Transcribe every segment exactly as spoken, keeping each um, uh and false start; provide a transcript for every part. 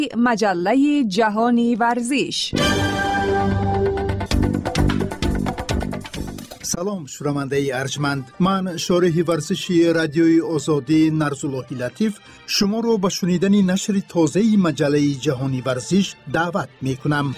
مجله جهانی ورزش. سلام شنونده ارجمند، من شارح ورزشی رادیوی آزادی نرسالله لطیف شما رو به شنیدن نشر تازه مجله جهانی ورزش دعوت می کنم.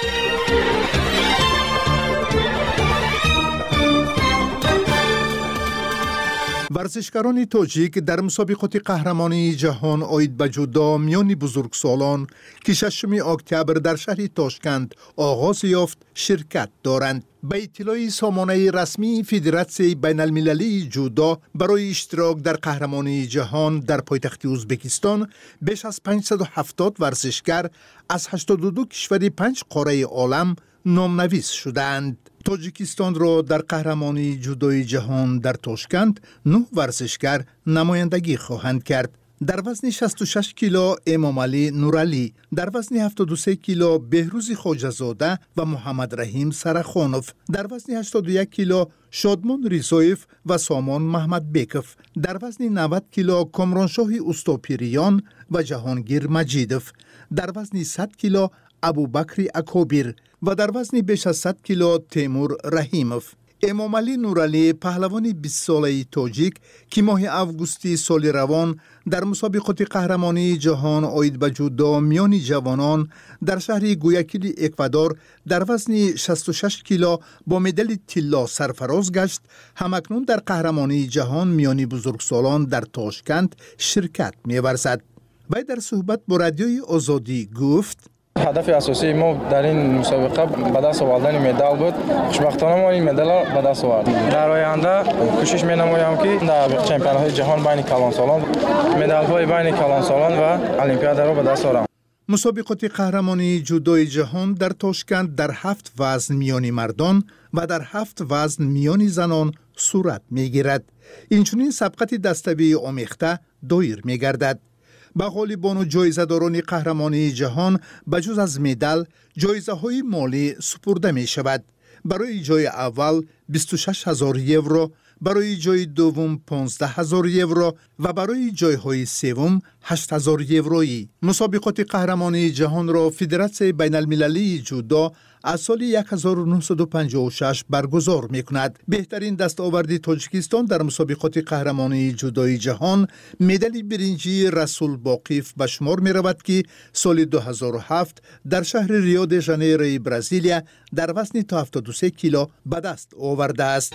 ورزشکاران تاجیک در مسابقات قهرمانی جهان آید به جودو میان بزرگسالان که ششم اکتبر در شهر تاشکند آغاز یافت شرکت دارند. به اطلاع سامانه رسمی فدراسیون بین المللی جودو برای اشتراک در قهرمانی جهان در پایتخت ازبکستان بیش از پانصد و هفتاد ورزشکار از هشتاد و دو کشور پنج قاره عالم نامنویس شدند. تاجیکستان را در قهرمانی جودوی جهان در تاشکند نه ورزشکار نمایندگی خواهند کرد. در وزن شصت و شش کیلو امام علی نورعلی، در وزن هفتاد و سه کیلو بهروز خواجه‌زاده و محمد رحیم سرخانوف، در وزن هشتاد و یک کیلو شادمان ریزایف و سامان محمد بیکف، در وزن نود کیلو کامرانشاه استوپیریان و جهانگیر مجیدف، در وزن صد کیلو ابوبکر اکوبیر و در وزن بیش از صد کیلو تیمور رحیموف. امام علی نورعلی پهلوان بیست ساله تاجیک که ماه اوگوستی سال روان در مسابقات قهرمانی جهان آید به جودو میان جوانان در شهر گویاکیل اکوادور در وزن شصت و شش کیلو با مدال طلا سرفراز گشت، همکنون در قهرمانی جهان میان بزرگسالان در تاشکند شرکت می‌ورزد. وی در صحبت با رادیوی آزادی گفت: هدف اساسی ما در این مسابقه به دست آوردن مدال بود. خوشبختانه ما این مدال را به دست آوردیم. در آینده کوشش می‌نمایم که در چمپیونات جهان بین کلانسالان مدال‌های بین کلانسالان و المپیاد را به دست آورم. مسابقات قهرمانی جودوی جهان در تاشکند در هفت وزن میانی مردان و در هفت وزن میانی زنان صورت می‌گیرد. اینچنین سبقت دسته‌بندی آمیخته دایر می‌گردد. به غالبان و جایزه‌داران قهرمانی جهان بجز از مدال جایزه‌های مالی سپرده می شود. برای جای اول بیست و شش هزار یورو، برای جای دوم پانزده هزار یورو و برای جایهای سوم هشت هزار یورویی. مسابقات قهرمانی جهان را فدراسیون بین المللی جودو از سال هزار و نهصد و پنجاه و شش برگزار می کند. بهترین دستاورد تاجیکستان در مسابقات قهرمانی جودوی جهان مدال برنجی رسول باقیف به شمار می رود که سال دو هزار و هفت در شهر ریو د ژانیروی برزیلیا در وزن تا هفتاد و سه کیلو به دست آورده است.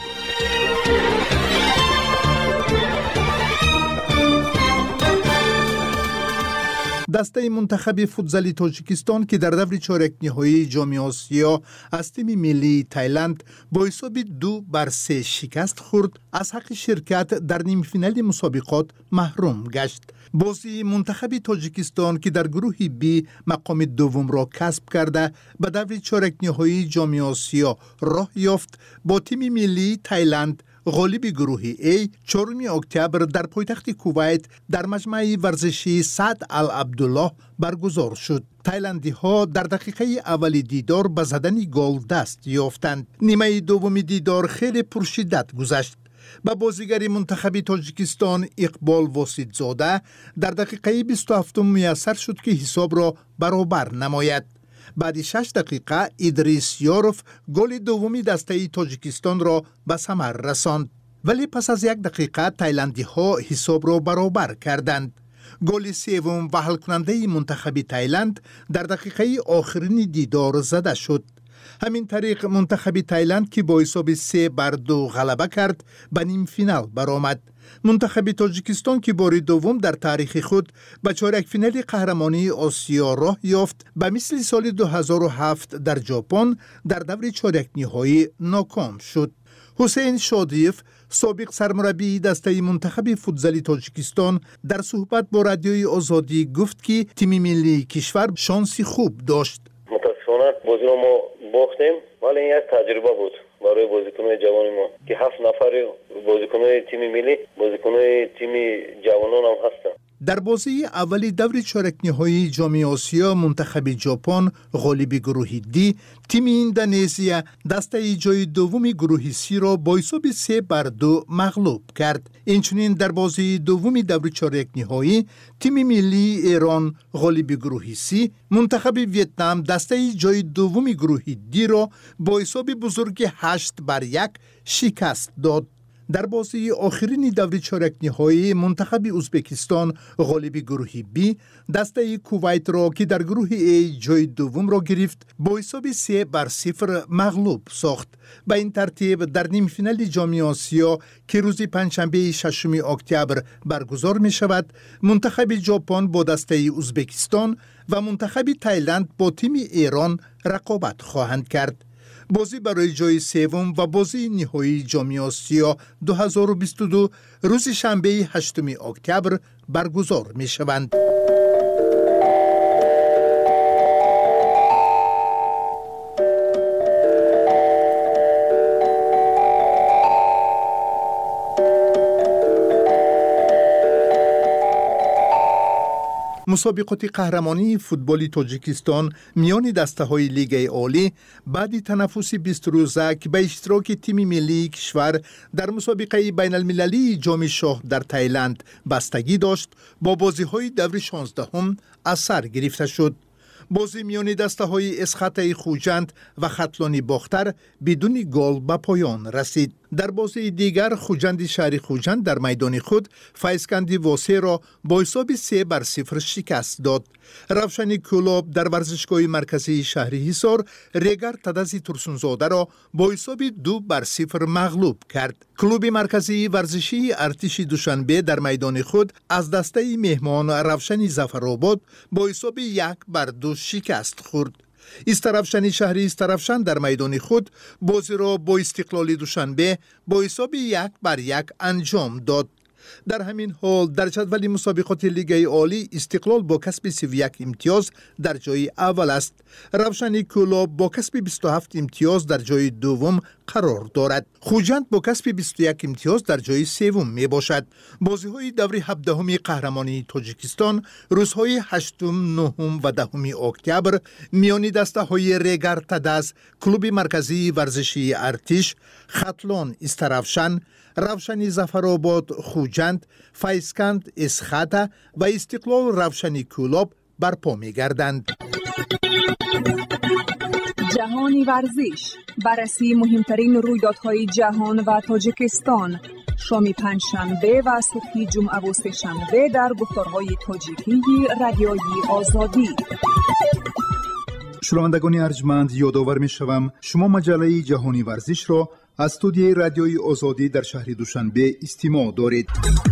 دسته منتخب فوتزال تاجیکستان که در دور چهارک نهایی جام آسیا از تیم ملی تایلند با حساب دو بر سه شکست خورد، از حق شرکت در نیم فینال مسابقات محروم گشت. بازی منتخب تاجیکستان که در گروه بی مقام دوم را کسب کرده به دور چهارک نهایی جام آسیا راه یافت، با تیم ملی تایلند غالب گروه ای چهارم اکتبر در پایتخت کویت در مجمع ورزشی سعد العبدالله برگزار شد. تایلندی ها در دقیقه اول دیدار به زدن گل دست یافتند. نیمه دوم دیدار خیلی پرشدت گذشت. با بازیگر منتخب تاجیکستان اقبال واسطزاده در دقیقه بیست و هفت میسر شد که حساب را برابر نماید. بعد شش دقیقه ادریس یاروف گل دومی دسته تاجیکستان را به ثمر رساند، ولی پس از یک دقیقه تایلندی ها حساب را برابر کردند. گل سوم و حل کننده منتخب تایلند در دقیقه آخرین دیدار زده شد. همین طریق منتخب تایلند که با حساب سه بر دو غلبه کرد به نیم فینال برآمد. منتخب تاجیکستان که بار دوم در تاریخ خود به چهارک فینال قهرمانی آسیا راه یافت، به مثل سال دو هزار و هفت در ژاپن در دور چهارک نهایی ناکام شد. حسین شادیف سابق سرمربی دسته منتخب فوتزال تاجیکستان در صحبت با رادیوی آزادی گفت که تیم ملی کشور شانسی خوب داشت. متاسفانه بازی رو ما باختیم، ولی این یک تجربه بود برای بازیکن‌های جوان ما که هفت نفر بازیکن‌های تیم ملی، بازیکن‌های تیم جوانان هم هستن. در بازی اولی دور چهارک نهایی جام آسیا منتخب ژاپن غالب گروه دی تیم اندونزیا دسته جای دوم گروه سی را با حساب سه بر دو مغلوب کرد. اینچنین در بازی دوم دور چهارک نهایی تیم ملی ایران غالب گروه سی منتخب ویتنام دسته جای دوم گروه دی را با حساب بزرگ هشت بر یک شکست داد. در بازی آخرین دور چهارک نهایی منتخب ازبکستان غالب گروه بی دسته کویت را که در گروه ای جای دوم را گرفت با حساب سه بر صفر مغلوب ساخت. به این ترتیب در نیم فینال جام آسیا که روز پنجشنبه ششم اکتبر برگزار می شود منتخب ژاپن با دسته ازبکستان و منتخب تایلند با تیم ایران رقابت خواهند کرد. بازی برای جای سوم و بازی نهایی جام آسیا دو هزار و بیست و دو روز شنبه هشتم اکتبر برگزار می شوند. مسابقات قهرمانی فوتبال تاجیکستان میان دسته‌های لیگ عالی بعد تنفس بیست روزه که به اشتراک تیم ملی کشور در مسابقه بین المللی جام شاه در تایلند بستگی داشت با بازی‌های دور شانزدهم از سر گرفته شد. بازی میان دسته‌های اسخط خوجند و خطلانی باختر بدون گل به پایان رسید. در بازی دیگر خوجند شهر خوجند در میدان خود فیضکندی واسه را با حساب سه بر صفر شکست داد. روشن کلوب در ورزشگاه مرکزی شهر حصار ریگر تدزی ترسونزاده را با حساب دو بر صفر مغلوب کرد. کلوب مرکزی ورزشی ارتش دوشنبه در میدان خود از دسته مهمان روشن ظفرآباد با حساب یک بر دو شکست خورد. استرافشن شهری استرافشن در میدان خود بازی را با استقلال دوشنبه با حساب یک بر یک انجام داد. در همین حال در جدول مسابقات لیگ عالی استقلال با کسب سی و یک امتیاز در جای اول است. روشن کلوب با کسب بیست و هفت امتیاز در جای دوم قرار دارد. خوجند با کسب بیست و یک امتیاز در جای سوم می باشد. بازی های دور هفدهم قهرمانی تاجیکستان روزهای هشتم، نهم و دهم اکتبر میان دسته های ریگر تدز، کلوب مرکزی ورزشی ارتش، خطلان استرافشن، روشنی ظفرآباد خوجند، فیضکند اسخطه و استقلال روشنی کلوب برپا می گردند. جهانی ورزش، بررسی مهمترین رویدادهای جهان و تاجیکستان، شام پنجشنبه و صبح جمعه و سه‌شنبه در گفتارهای تاجیکی رادیویی آزادی. شنوندگان ارجمند، یادآور می‌شوم شما مجله جهانی ورزش را از استودیوی رادیویی آزادی در شهر دوشنبه استماع دارید.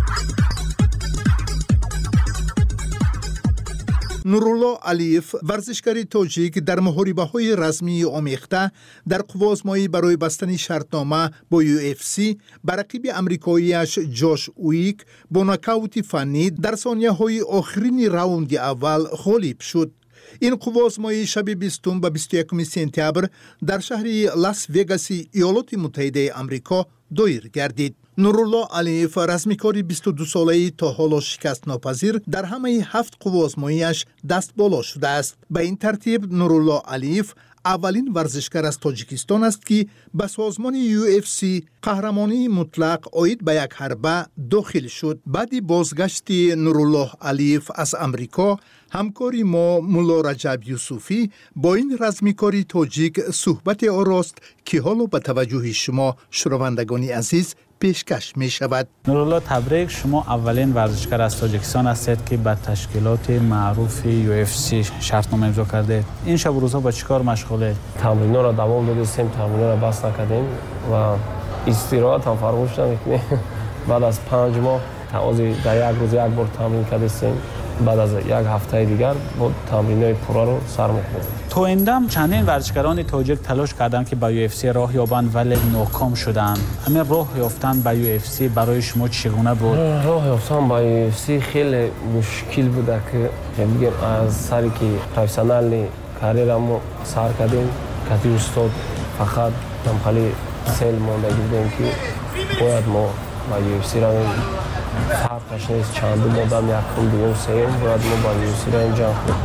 نورالله علیف ورزشکار تاجیک در محاربه‌های رزمی آمیخته در قوازمایی برای بستن شرطنامه با یو اف سی بر رقیب آمریکایی‌اش جاش اویک با ناکاوت فنی در ثانیه‌های آخرین راوند اول غالب شد. این قوازمایی شب بیستم و بیست و یکم سپتامبر در شهر لاس وگاس ایالات متحده آمریکا دایر گردید. نورالله علیف رزمیکار بیست و دو ساله تا حالا شکست ناپذیر در همه هفت قوازماییش دست بالا شده است. به این ترتیب نورالله علیف اولین ورزشکار از تاجیکستان است که به سازمان یو اف سی قهرمانی مطلق عاید به یک حربه داخل شد. بعد بازگشت نورالله علیف از امریکا، همکاری ما مولا رجب یوسفی با این رزمیکاری تاجیک صحبت آراست که حالا به توجه شما شنوندگان عزیز پیشکش می شود. نورالله تبریک، شما اولین ورزشکار از تاجیکستان هستید که به تشکیلات معروف یو اف سی شرطنامه امضا کرده. این شب و روزها با چیکار مشغوله؟ تمرین‌ها را دوام دادیم، تمرین‌ها را بس نکردیم و استراحت هم فراموش نمی‌کنیم. بعد از پنج ماه تازه در یک روز یک بار تمرین کردیم. بعد از یک هفته دیگر با تمرین‌های پورا رو سر می‌کنیم. تو ایندم چندین ورزشکاران تاجیک تلاش کردند که به یو اف سی راه یابند ولی ناکام شدند. همین راه یافتن به یو اف سی برای شما چگونه بود؟ راه یافتن به یو اف سی خیلی مشکل بوده که میگم از سری که پروفسیونال کاریرمو سر کردیم که استاد فقط هم خالی سال مونده بودیم که باید ما به یو اف سی رویم فرقش نیست چند مادم یکم دوم سوم باید ما با یو اف سی را اینجا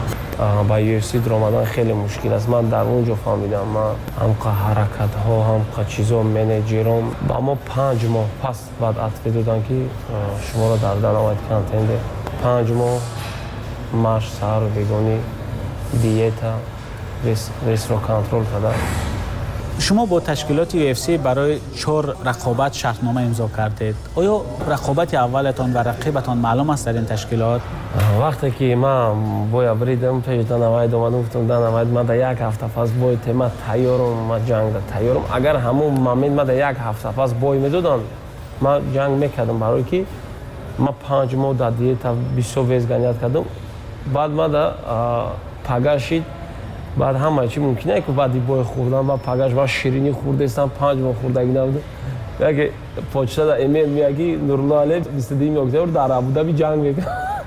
با یو اف سی در آمدن خیلی مشکل است. من در اونجا فهمیدم من هم که حرکت ها هم که چیزا منیجرم با ما پنج ماه پس بعد عطفه دادن که شما را در دنوایت کانتنده پنج ماه ماش سهر و بگونی دیتا ریس رو کنترل کرده. شما با تشکیلات یو اف سی برای چهار رقابت شرطنامه امضا کردید. آیا رقابت اولتان و رقیبتان معلوم است در این تشکیلات؟ وقتی که من بوی بریدم پیش دنوایت اومدم گفتم دنوایت من در یک هفته پس بوی تیمت تیارم من جنگ در تیارم. اگر همون مامین من در یک هفته پس بوی میدادن من جنگ میکردم برای که من پنج ماه در دیتا بیست ویز گنیت کردم. بعد من در پگشید بعد همه چی ممکنه که بعدی بای خوردم و پگش و شیرینی خورده استم پنج ماه خوردگی نبوده. اگه پوچتا در ایمیل میگی نورالله علی بیست و دو اکتبر در ابوظبی جنگ میکنه.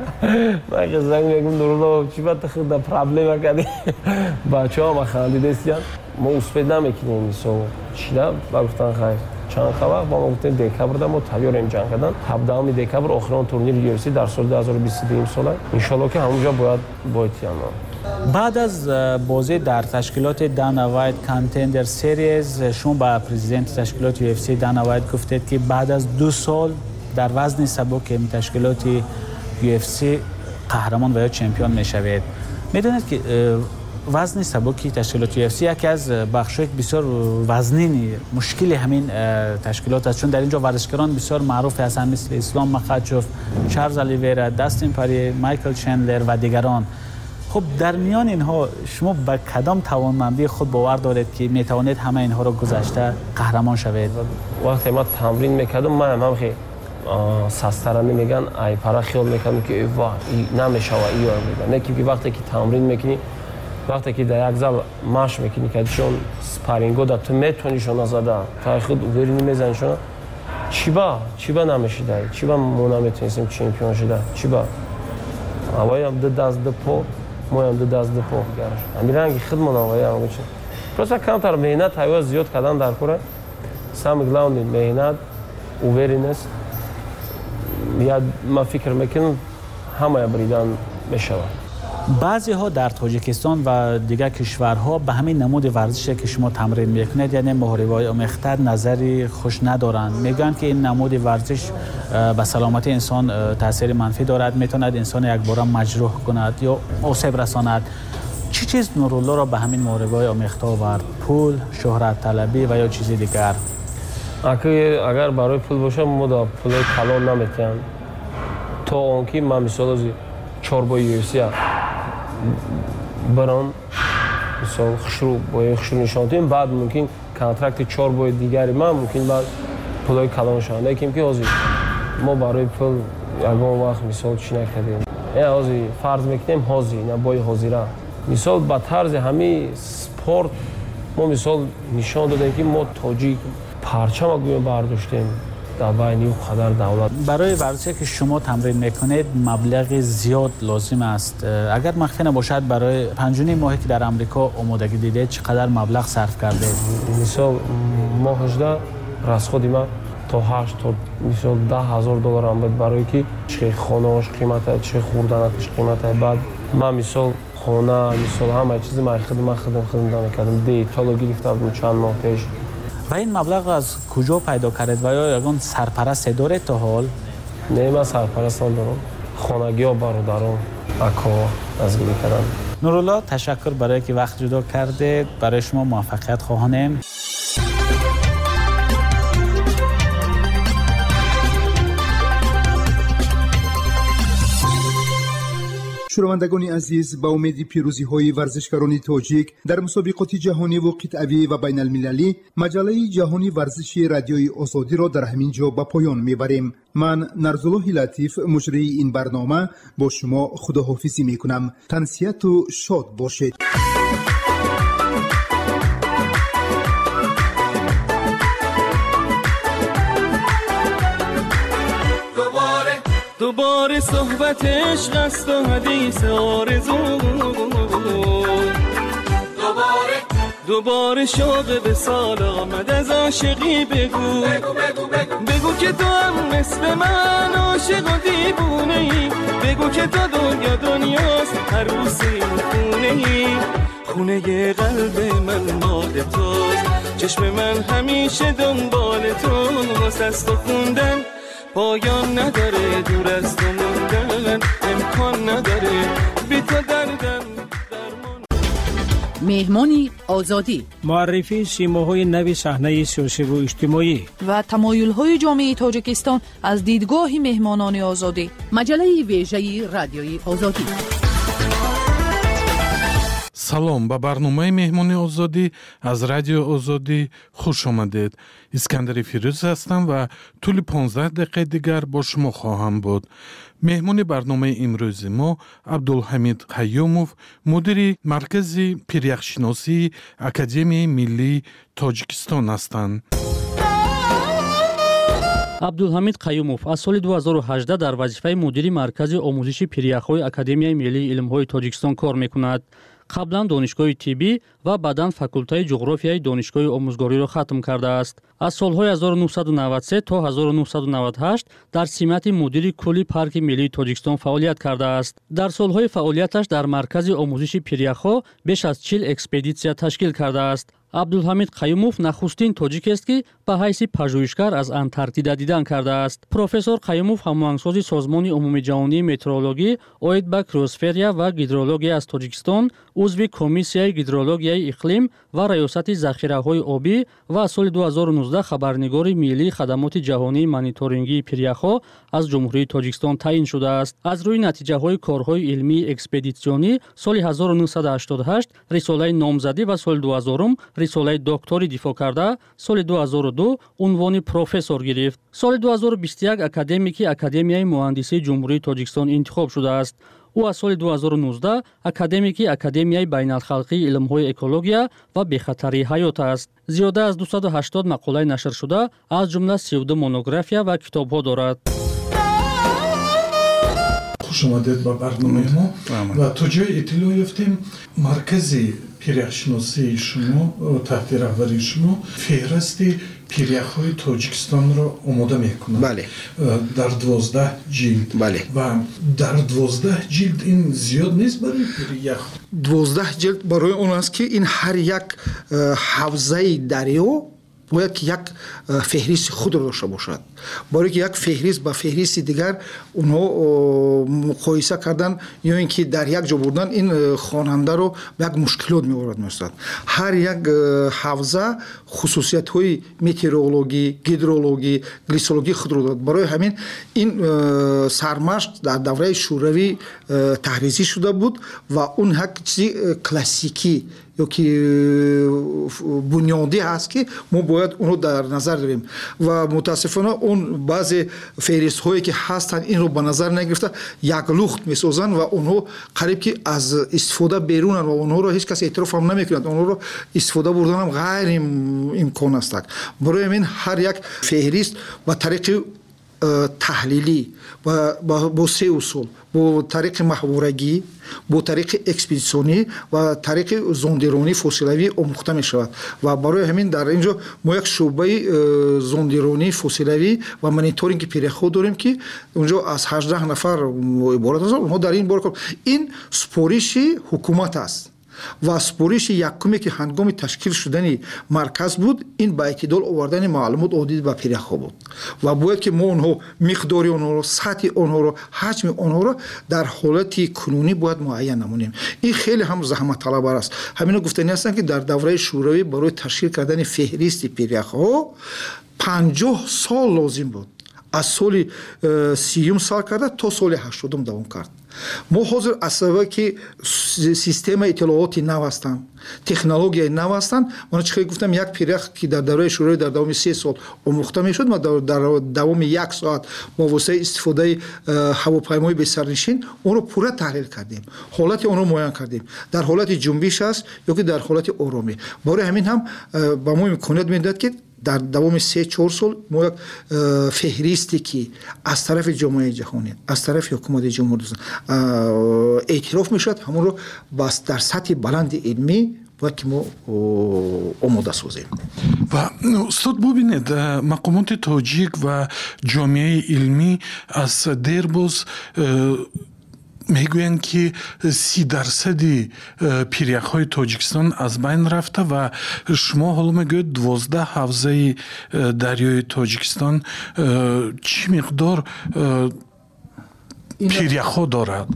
من که زنگ میگم نورالله چی بعد خود در پرابلم کردی بچه‌ها ما خندیده استیان ما اسپید نمیکنیم سو چیدا و گفتن خیر چند خبر با ما گفتن دکبر در ما تیار این جنگ کردن هفدهم دکبر آخرین تورنیر یو اف سی در سال دو هزار و بیست و دو سال ان شاء الله که همونجا باید بایتیان. بعد از بازی در تشکیلات دانا وایت کانتندر سریز شما با پرزیدنت تشکیلات یو اف سی دانا وایت گفتید که بعد از دو سال در وزن سبک تشکیلات یو اف سی قهرمان و یا چمپیون میشوید. میدونید که وزن سبک تشکیلات یو اف سی یکی از بخش‌های بسیار وزنی مشکل همین تشکیلات است، چون در اینجا ورزشکاران بسیار معروف هستند مثل اسلام مخاچوف، چارلز الیویرا، داستین پاری، مایکل چندلر و دیگران. خب در میان اینها شما به کدام توانمندی خود باور دارید که میتوانید همه اینها رو گذشته قهرمان شوید؟ وقتی ما تمرین میکردم من هم خیلی سسترانه میگن ای پرا خیال میکنم که واه نمیشه و ایو میگن نه که وقتی که تمرین میکنی وقتی که در یک زال ماش میکنی که چون سپارینگو در تو میتونی شون زده تا خود ورینی میزنی شون چی با چی با نمیشه دای چی با ما نمیتونیم چمپیون شده چی با اوایم دو دست دو پو مویم دو دست دو پو گرش امیرانگی خدمت آوایم میشه پس کمتر مهنت هوا زیاد کردن در کوره سام گلاوند مهنت اوورینس یا ما فکر میکنم همه بریدن میشه. بعضی ها در تاجیکستان و دیگر کشورها به همین نمود ورزشی که شما تمرین میکنید یعنی محاربه‌های آمیخته نظری خوش ندارند. میگن که این نمود ورزش به سلامتی انسان تاثیر منفی دارد، میتواند انسان یک بار مجروح کند یا آسیب رساند. چی چیز نورالله را به همین محاربه‌های آمیخته آورد؟ پول، شهرت طلبی و یا چیزی دیگر؟ اگر برای پول باشه ما دا پول کلان نمیتونیم تا اونکی من مثال از چهار یو اف سی بران مثال خشرو با خشرو نشانتیم بعد ممکن کانترکت چهار بای دیگری من ممکن بعد پولای کلان شانده کیم که ازی ما برای پول یکم وقت مثال چی نکردیم یا ازی فرض میکنیم هازی نه بای هازی را مثال با طرز همه سپورت ما مثال نشان دادیم که ما تاجیک پرچم گویا برداشتیم در بین قدر دولت. برای ورزشی که شما تمرین میکنید مبلغ زیاد لازم است. اگر مخفی نباشد برای پنج و نیم ماهی که در امریکا آمادگی دیدید چقدر مبلغ صرف کرده؟ مثال ماه هجده رسخودی ما تا هشت تا مثال ده هزار دلار هم بود برای که چه خانه‌اش قیمت چه خوردنش قیمت بعد ما مثال خانه مثال همه چیز ما خدمت خدمت خدمت میکردم دیتا گرفتم چند ماه پیش. و این مبلغ از کجا پیدا کردید و یا یگان سرپرست دارید تا حال؟ نه من سرپرست ندارم. خانگی ها برادران اکا از گیری کردن. نورالله تشکر برای که وقت جدا کردید. برای شما موفقیت خواهانم. شنوندگان عزیز، با امید پیروزی های ورزشکاران تاجیک در مسابقات جهانی و قطعی و بین المللی مجله جهانی ورزشی رادیوی آزادی را در همین جا به پایان میبریم. من نرزالله لطیف مجری این برنامه با شما خداحافظی میکنم. تنسیت و شاد باشید. دوباره صحبت عشق است و حدیث آرزو دوباره دوباره شوق به سال آمد از عاشقی بگو بگو بگو بگو بگو که تو هم مثل من عاشق و دیوونه ای بگو که تا دنیا دنیاست هر روز این خونه ای خونه قلب من مال توست چشم من همیشه دنبال تو واسه است و خوندن پایان نداره دور از تو موندن امکان نداره بی تو دردم مهمانی آزادی معرفی سیماهای نوی صحنه سیاسی و اجتماعی و تمایل‌های جامعه تاجیکستان از دیدگاه مهمانان آزادی مجله ویژه رادیوی آزادی. салом ба барномаи меҳмони озодӣ аз радио озодӣ хуш омадед. искандари фирӯз ҳастам ва тӯли понздаҳ дақиқаи дигар бо шумо хоҳам буд. меҳмони барномаи имрӯзи мо абдулҳамид қайюмов, мудири маркази пиряхшиносии академияи миллии тоҷикистон ҳастанд. абдулҳамид қайюмов аз соли ду ҳазору ҳаждаҳ дар вазифаи мудири маркази омӯзиши пиряхҳои академияи миллии илмҳои тоҷикистон кор мекунад. қаблан донишгоҳи тиббӣ ва баъдан факултаи ҷуғрофияи донишгоҳи омӯзгориро хатм кардааст. аз солҳои ҳазору нуҳсаду навад و سه то ҳазору нуҳсаду навад و ҳашт дар симати мудири кулли парки миллии тоҷикистон фаъолият кардааст. дар солҳои фаъолияташ дар маркази омӯзиши пиряхҳо беш аз чил экспедитсия ташкил кардааст. абдулҳамид қайюмов нахустин тоҷикест ки ба ҳайси пажӯҳишгар аз антарктида дидан кардааст. профессор қайюмов ҳамоҳангсози созмони умумиҷаҳонии метеорологӣ оид ба криосферия ва гидрология аз тоҷикистон, узви комиссияи гидрологияи иқлим ва раёсати захираҳои обӣ ва аз соли ду ҳазору нуздаҳ хабарнигори миллии хадамоти ҷаҳонии мониторингии пиряхҳо аз ҷумҳурии тоҷикистон таъин шудааст. аз рӯи натиҷаҳои корҳои илмии экспедитсионӣ соли ҳазору нуҳсаду ҳаштоду ҳашт рисолаи номзадӣ ва соли дуҳазорум рисолаи докторӣ дифоъ карда, соли ду ҳазору ду унвони профессор гирифт. соли ду ҳазору бисту як академики академияи муҳандисии ҷумҳурии тоҷикистон интихоб шудааст. ӯ аз соли ду ҳазору нуздаҳ академики академияи байналхалқии илмҳои экология ва бехатарии ҳаёт аст. зиёда аз дусаду ҳаштод мақолаи нашршуда аз ҷумла сию ду монография ва китобҳо дорад. хуш омадед ба барномаи мо ва то ҷои иттилоъ ёфтем маркази пиряхшиносии шумо таҳти раҳбарии шумо феҳристи пиряхҳои тоҷикистонро омода мекунад. бале дар дувоздаҳ ҷилд. бале ва дар дувоздаҳ ҷилд ин зиёд нест барои пирях? дувоздаҳ ҷилд барои он аст ки ин ҳар як ҳавзаи дарё бояд ки як феҳристи худро дошта бошад. барое ки як феҳрист ба феҳристи дигар онҳо муқоиса кардан ё ин ки дар як ҷо бурдан ин хонандаро ба як мушкилот меорад меостад. ҳар як ҳавза хусусиятҳои метеорологӣ, гидрологӣ, глисологӣ худро дорад. барои ҳамин ин сармашқ дар давраи шӯравӣ таҳризӣ шуда буд ва он як чизи классикӣ ё ки бунёдӣ ҳаст ки мо бояд онро дар назар дорем ва мутаассифона он баъзе феҳристҳое ки ҳастанд инро ба назар нагирифта як лухт месозанд ва онҳо қариб ки аз истифода берунанд ва онҳоро ҳеҷ кас эътироф ҳам намекунад. онҳоро истифода бурданам ғайриимкон аст. барои ҳамин ҳар як феҳрист ба тариқи таҳлилӣ бо се усул бо тариқи маҳворагӣ, бо тариқи экспедитсионӣ ва тариқи зондиронӣ фосилавӣ омӯхта мешавад. ва барои ҳамин дар ин ҷо мо як шӯъбаи зондиронӣ фосилавӣ ва мониторинги пиряхҳо дорем ки онҷо аз ҳаждаҳ нафар иборат аст. онҳо дар ин бор ин супориши ҳукумат аст ва супориши якуме ки ҳангоми ташкил шудани марказ буд ин ба эътидол овардани маълумот одид ба пиряхҳо буд ва бояд ки мо онҳо миқдори онҳоро, сатҳи онҳоро, ҳаҷми онҳоро дар ҳолати кунунӣ бояд муайян намонем. ин хеле ҳам заҳматталабар аст. ҳамино гуфтанӣ ҳастанд ки дар давраи шӯравӣ барои ташкил кардани феҳристи пиряхҳо панҷоҳ сол лозим буд. аз соли сиюм сар карда то соли ҳаштодум давом кард. мо ҳозир аз сабаби ки системаи иттилооти нав ҳастанд, технологияи нав ҳастанд, мана чӣ хеле гуфтам як пирях ки дар давраи шӯравӣ дар давоми се сол омӯхта мешуд, ма дар давоми як соат бо воситаи истифодаи ҳавопаймои бесарнишин онро пурра таҳлил кардем, ҳолати онро муайян кардем, дар ҳолати ҷунбиш аст ё ки дар ҳолати оромӣ. барои ҳамин ҳам ба мо имконият медиҳад ки дар давоми се чор сол мо як феҳристе ки аз тарафи ҷомеаи ҷаҳонӣ, аз тарафи ҳукумати ҷумҳури эътироф мешавад, ҳамонро дар сатҳи баланди илмӣ باید که ما آماده سازیم. و استاد ببینید مقامات تاجیک و جامعه علمی از دیر باز میگویند که سی درصدی پیریخ‌های تاجیکستان از بین رفته و شما حالا میگوید دوازده حوزه دریای تاجیکستان چی مقدار پیریخ‌ها دارد؟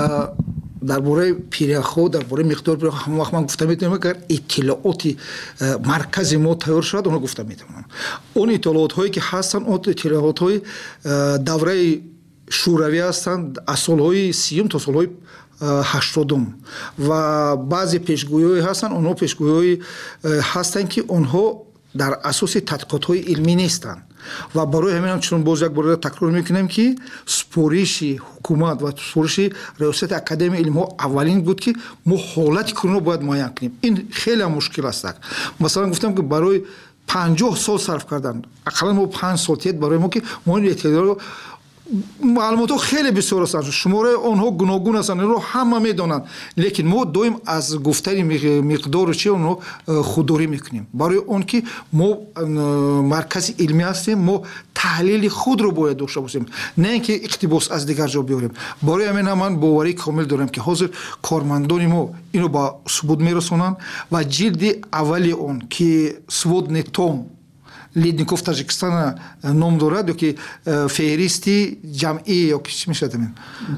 درباره پیریخ‌ها درباره مقدار پیریخ‌ها هم وقت من گفته میتونم اگر اطلاعات مرکز ما تیار شد اون گفته میتونم. اون اطلاعات هایی که هستن اون اطلاعات های دوره شوروی هستند از سالهای سیوم تا سالهای هشتادم و بعضی پیشگویی هستند اونها پیشگویی هستند که اونها در اساس تحقیقات های علمی نیستند و برای همین هم چون باز یک بار تکرار میکنم که سپارش حکومت و سپارش ریاست اکادمی علم ها اولین بود که ما حالت کرونا باید معاین کنیم. این خیلی مشکل است. مثلا گفتم که برای پنجاه سال صرف کردن اقلا ما پنج سال تیت برای ما که ما این اطلاعات معلومات خیلی بسیار هستند شماره آنها گوناگون هستند رو همه میدونند لیکن ما دویم از گفتن مقدار چی اونها خودداری میکنیم برای اون که ما مرکز علمی هستیم ما تحلیل خود رو باید داشته باشیم نه اینکه اقتباس از دیگر جا بیاریم. برای همین هم من باوری کامل دارم که حاضر کارمندان ما اینو با ثبوت میرسونن و جلد اولی اون که ثبوت نتوم لیدنیکوف تاجیکستان نام دارد یا که فهرستی جمعی یا چی میشد من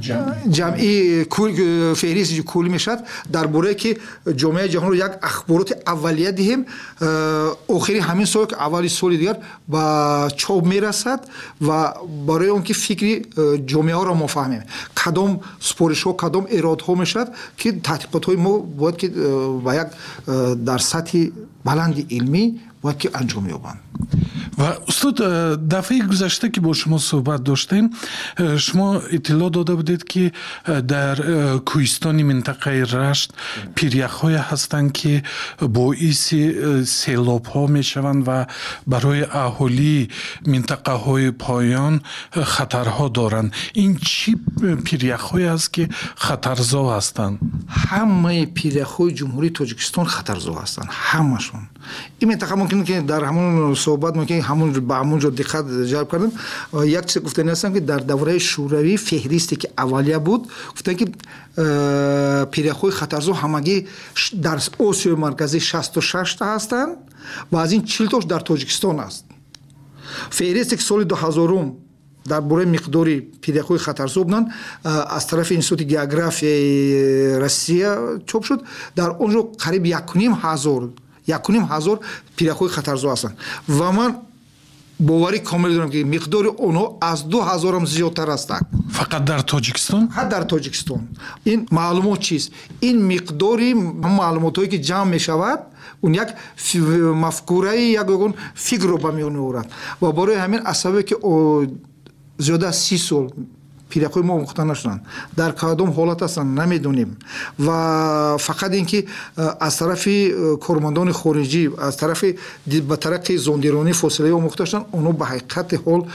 جمعی کل فهرستی کلی میشد درباره که جامعه جهان رو یک اخبارات اولیه دهیم آخری همین سال که اولی سال دیگر با چوب میرسد و برای اون که فکری جامعه ها را ما فهمیم کدام سپارش ها کدام اراد ها میشد که تحقیقات های ما باید که با یک در سطح بلند علمی باید که انجام یابند. و استاد دفعه گذشته که با شما صحبت داشتیم شما اطلاع داده بودید که در کوهستان منطقه رشت پیریخ‌های هستند که باعث سیلاب ها می شوند و برای اهالی منطقه های پایان خطرها دارند. این چی پیریخ‌های است که خطرزا هستند؟ همه پیریخ‌های جمهوری تاجیکستان خطرزا هستند همشون. این منطقه ممکنه که در همون صحبت ممکنه همون به همون جا دقت جلب کردم یک چیز گفتن هستم که در دوره شوروی فهرستی که اولیه بود گفتن که پیریخ‌های خطرزا همگی در آسیا مرکزی شصت و شش تا هستند و از این چهل تاش در تاجیکستان است. فهرستی که سال دو هزار در باره مقداری پیریخ‌های خطرزا بودن از طرف اینستیتوت گئوگرافی روسیه چاپ شد در اونجا قریب یک و نیم هزار یک و نیم هزار پیریخ‌های خطرزا هستند و من باوری کامل دارم که مقدار اونها از دو هزار هم زیادتر هستند. فقط در تاجیکستان؟ فقط در تاجیکستان. این معلومات چیست؟ این مقداری معلوماتی که جمع می شود اون یک مفکوره یک فکر رو به میان میآورد و برای همین عصبه که زیاده از سی سال پیریخ‌های ما مختن نشدن در کدام حالت هستن نمیدونیم و فقط اینکه از طرف کارمندان خارجی از طرف به طرق زندیرانی فاصله ها مختشن اونو به حقیقت حال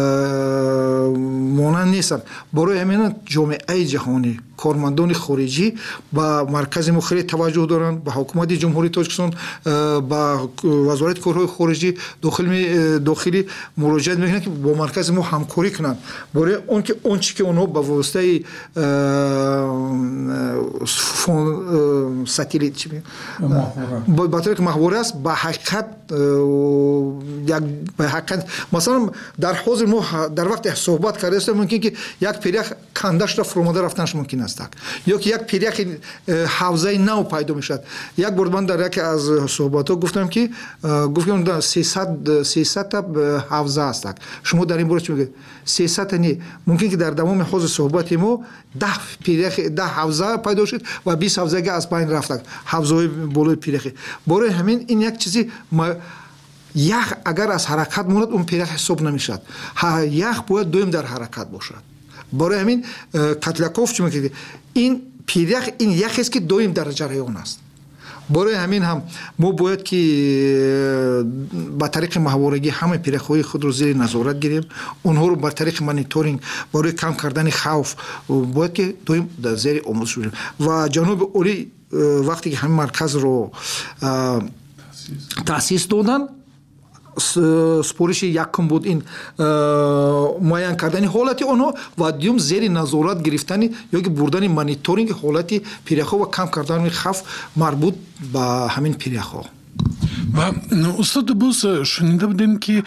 مانند نیستن. برای همین جامعه جهانی کارمندان خارجی با مرکز ما خیلی توجه دارن به حکومت جمهوری تاجیکستان با وزارت کارهای خارجی داخل داخلی مراجعه میکنن که با مرکز ما همکاری کنن برای اون که اون چی که اونها به واسطه فون ساتلیت چی میگن با طریق محوره است به حقیقت یک به حقیقت مثلا در حاضر ما در وقت صحبت کردیم ممکن که یک پیریخ کندش را فرموده رفتنش ممکن است یا که یک پیریخ حوزه نو پیدا میشد. یک بار من در یک از صحبت ها گفتم که گفتم سیصد سیصد تا حوزه است. شما در این باره چی میگید؟ سیصد تا نه ممکن که در تمام حوزه صحبت ما ده پیریخ ده حوزه پیدا شد و بیست حوزه که از بین رفت حوزه بالای پیریخ. برای همین این یک چیزی یخ اگر از حرکت مورد اون پیریخ حساب نمیشد. یخ باید دویم در حرکت باشد. برای همین کاتلاکوف چی میگه این پیریخ این یخی است که دویم در جریان است. برای همین هم ما باید که با طریق محورگی همه پیریخ‌های خود رو زیر نظارت گیریم اونها رو با طریق مانیتورینگ برای کم کردن خوف باید که دویم در زیر آموزش بگیریم و جناب اولی вақте ки ҳамин марказро таъсис додан, спориши якум буд ин муайян кардани ҳолати онҳо ва дуюм зери назорат гирифтани ёки бурдани мониторинги ҳолати пиряхҳо ва кам кардани хавф марбут ба ҳамин пиряхҳо. ва устод боз шунида будем ки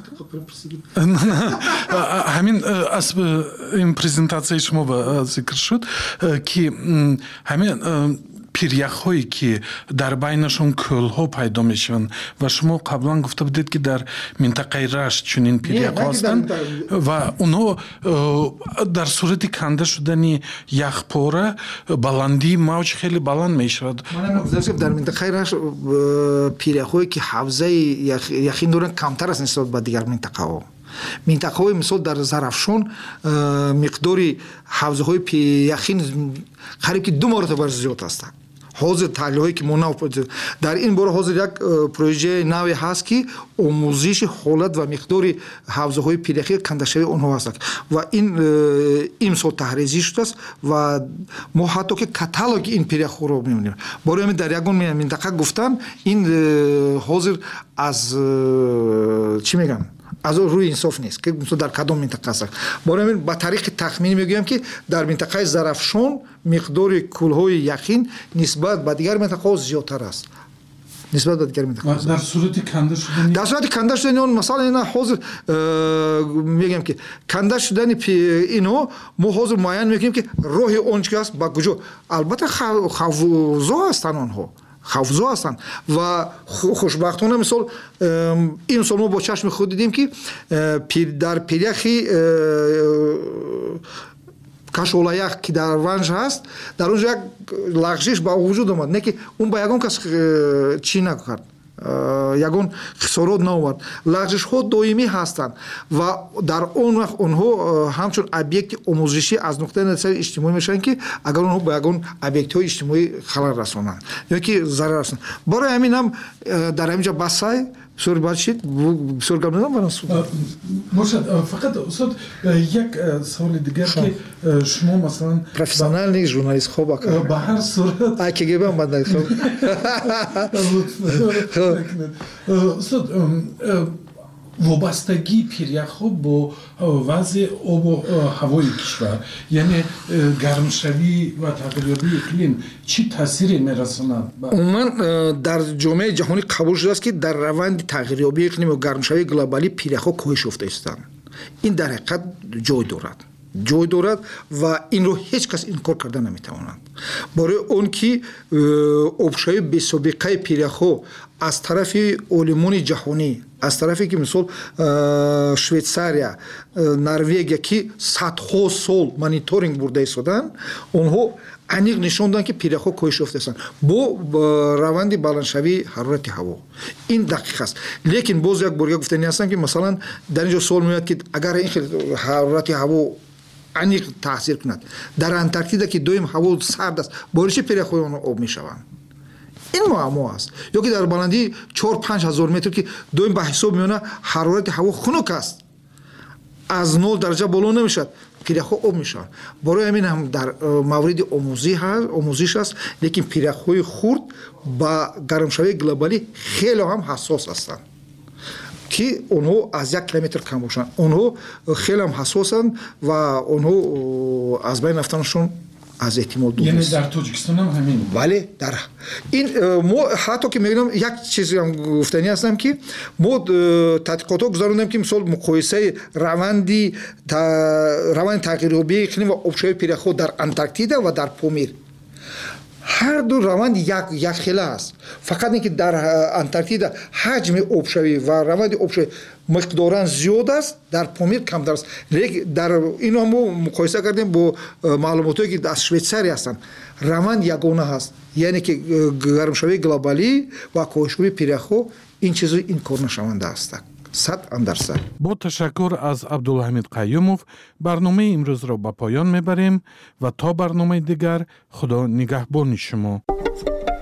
ҳамин аз ин презентацияи шумо ба зикр шуд ки ҳамин пиряхҳое ки дар байнашон кӯлҳо пайдо мешаванд ва шумо қаблан гуфта будед ки дар минтақаи Рашт чунин пиряхҳо ҳастанд ва онҳо дар сурати канда шудани яхпора баландии мавҷ хеле баланд мешавад. дар минтақаи Рашт пиряхҳое ки ҳавзаи яхин доранд камтар аст нисбат ба дигар минтақаҳо. минтақаҳои мисол дар Зарафшон миқдори ҳавзаҳои яхин қариб ки ду маротиба зиёд астанд. ҳозир таҳлилҳое ки мо нав дар ин бора ҳозир як проҷаи наве ҳаст ки омӯзиши ҳолат ва миқдори ҳавзаҳои пиряхӣ кандашавии онҳо ҳастак ва ин имсол таҳризӣ шудааст ва мо ҳатто ки каталоги ин пиряхҳоро мебинем. бори ҳамин дар ягон минтақа гуфтан ин ҳозир аз чӣ мегӯям аз рӯи инсоф нест ки дар кадом минтақа аст. бори ҳамин ба тариқи тахминӣ мегӯям ки дар минтақаи Зарафшон миқдори кӯлҳои яхин нисбат ба дигар минтақаҳо зиёдтар аст. нисбат ба дигар минтақаҳо дар сурати канда шудани дар сурати канда шудани он масалан ина ҳозир мегӯям ки канда шудани инҳо мо ҳозир муайян мекунем ки роҳи он чӣ аст ба куҷо. албатта хавфзо ҳастанд онҳо хавфзо ҳастанд ва хушбахтона мисол имсол мо бо чашми худ дидем ки дар пиряхи кашолаях ки дар Ванж ҳаст дар онҷо як лағжиш ба вуҷуд омад, не ки он ба ягон кас чӣ накард, ягон хисорот наомад. лағжишҳо доимӣ ҳастанд ва дар он вақт онҳо ҳамчун объекти омӯзишӣ аз нуқтаи назари иҷтимоӣ мешаванд ки агар онҳо ба ягон объектҳои иҷтимоӣ халал расонанд ёки зарар расонанд. барои ҳамин ҳам дар ҳамин ҷо басай бисёр бачид бисёр гап надам барам суд бошад. фақат устод як саволи дигар ки шумо масалан профессиональный журналист хоб ака ба ҳар сурат ай кгб омада хоб устод вобастагии пиряхҳо бо вазъи обу ҳавои кишвар яъне гармшавӣ ва тағйирёбии иқлим чӣ таъсире мерасонад? умуман дар ҷомеаи ҷаҳонӣ қабул шудааст ки дар раванди тағйирёбии иқлим ва гармшавии глобалӣ пиряхҳо коҳиш ёфта истанд. ин дар ҳақиқат ҷой дорад ҷой дорад ва инро ҳеҷ кас инкор карда наметавонад. барои он ки обшавии бесобиқаи пиряхҳо аз тарафи олимони ҷаҳонӣ, аз тарафе ки мисол Швейтсария, Норвегия ки садҳо сол мониторинг бурда истоданд, онҳо аниқ нишон доданд ки пиряхҳо коҳиш ёфтаанд бо раванди баландшавии ҳарорати ҳаво. ин дақиқ аст. лекин боз як бор гуфтани ҳастам ки масалан дар ин ҷо суол меояд ки агар ин хел ҳарорати ҳаво аниқ таъсир кунад, дар Антарктида ки доим ҳаво сард аст, бори чӣ пиряхҳои онҳо об мешаванд? ин муаммо аст. ёки дар баландии чор панҷ ҳазор метр ки доим ба ҳисоб меона ҳарорати ҳаво хунук аст, аз нол дараҷа боло намешавад, пиряхҳо об мешаванд. барои ҳамин ҳам дар мавриди омӯзиш аст, лекин пиряхҳои хурд ба гармшавии глобалӣ хеле ҳам ҳассос ҳастанд ки онҳо аз як километр кам бошанд. онҳо хеле ҳам ҳассосанд ва онҳо аз байн рафтанашон аз эҳтимол дур яъне дар Тоҷикистон ҳам ҳамин. бале дар ин мо ҳатто ки мегӯям як чизе ҳам гуфтани ҳастам ки мо тадқиқотҳо гузарондем ки мисол муқоисаи раванди раванди тағйирёбии иқлим ва обшавии пиряхҳо дар Антарктида ва дар Помир ҳар ду раванди якхела аст. фақат ин ки дар Антарктида ҳаҷми обшавӣ ва раванди обшавӣ миқдоран зиёд аст, дар Помир камтар аст. дар инро мо муқоиса кардем бо маълумотое ки аз Швейтсария ҳастанд. раванд ягона ҳаст, яъне ки гармшавии глобалӣ ва коҳишёбии пиряхҳо ин чизо инкорнашаванда ҳастанд. сад андарсад. бо ташаккур аз Абдулҳамид Қайюмов барномаи имрӯзро ба поён мебарем ва то барномаи дигар худо нигаҳбони шумо.